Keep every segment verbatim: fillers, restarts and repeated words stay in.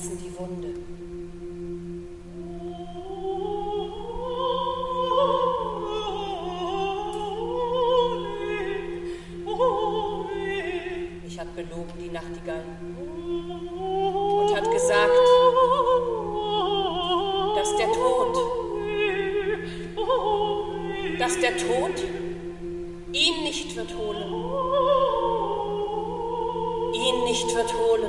Herzen die Wunde. Mich hat belogen die Nachtigall und hat gesagt, dass der Tod, dass der Tod ihn nicht wird holen, ihn nicht wird holen.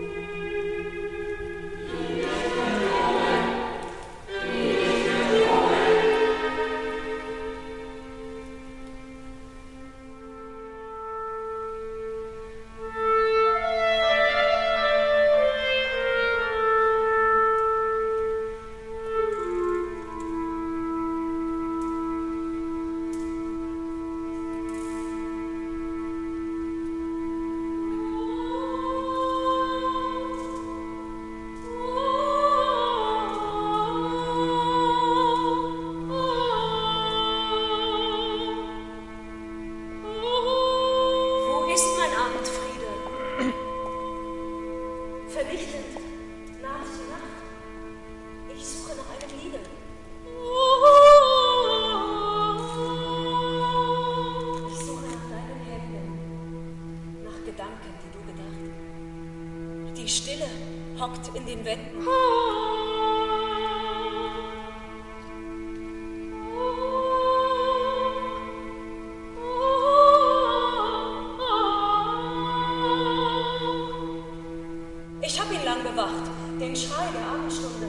In den Wänden. Ich habe ihn lang bewacht, den Schrei der Abendstunde.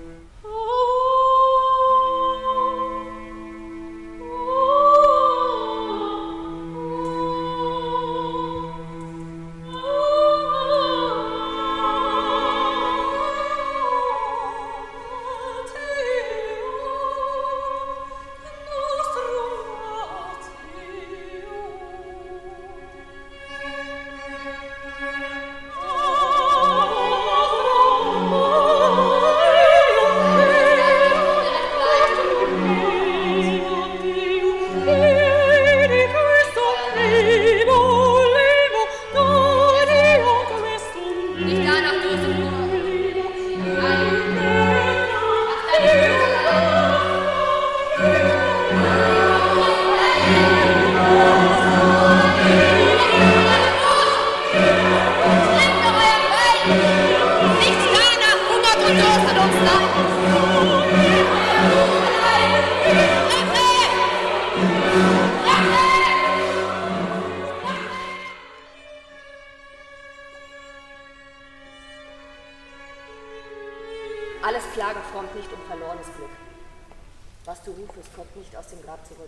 Alles Klagen frommt nicht um verlorenes Glück. Was du rufest, kommt nicht aus dem Grab zurück.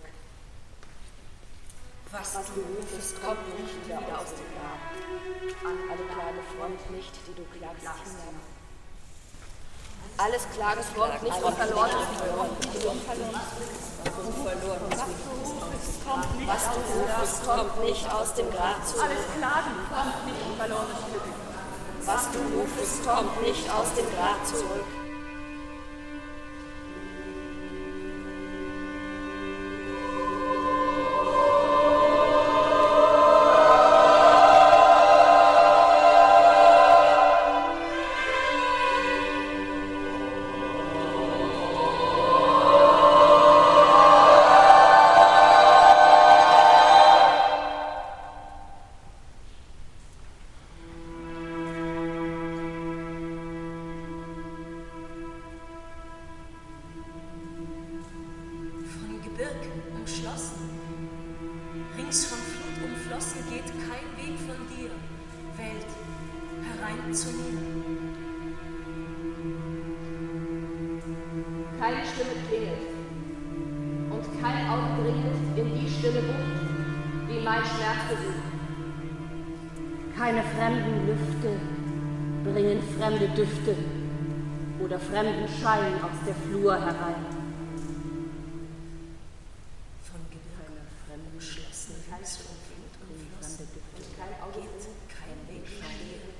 Was, Was du rufest, kommt nicht wieder aus dem Grab. Alle Klage frommt nicht, die du klagst hinab. Alles Klagen frommt nicht um verlorenes Glück. Was du rufest, kommt nicht aus dem Grab zurück. Alles Klagen frommt nicht um verlorenes Glück. Was du rufest, kommt nicht aus dem Grab zurück. Keine Stimme klingelt und kein Auge dringt in die stille Bucht, wie mein Schmerz besucht. Keine fremden Lüfte bringen fremde Düfte oder fremden Schein aus der Flur herein. Von Gebirge fremden Schlossen, Hals und Flut umflossen, kein Auge geht kein Weg stehen.